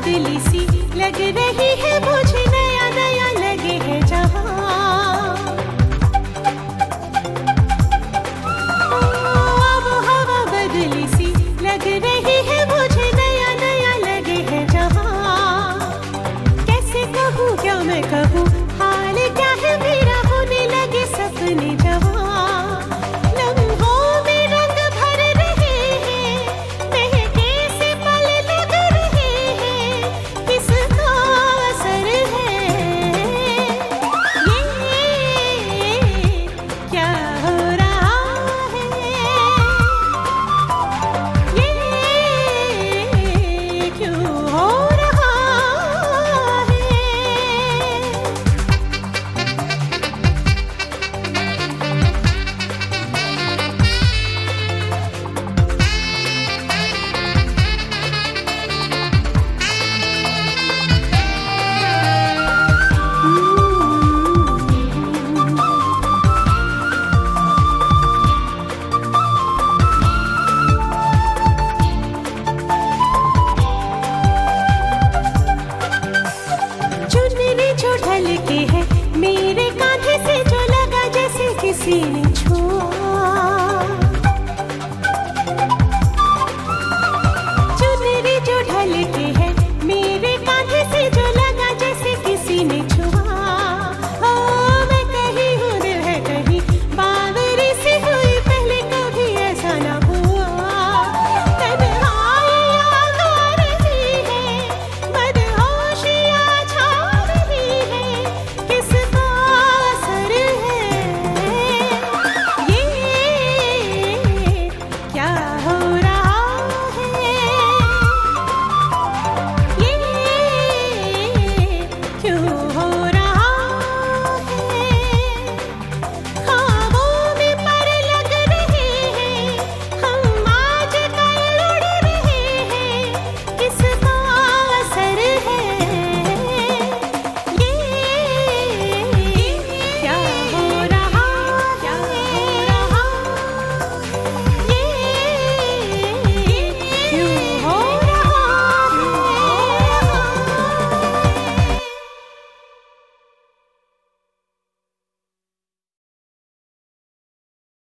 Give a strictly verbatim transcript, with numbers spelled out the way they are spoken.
बदली सी लग रही है मुझे, नया नया लगे है जहां। अब हवा बदली सी लग रही है मुझे, नया नया लगे है जहां। कैसे कहूँ क्या मैं कहूँ, हाल क्या है मेरा, होने लगे सपने जवां। ढल के है मेरे कांधे से, जो लगा जैसे किसी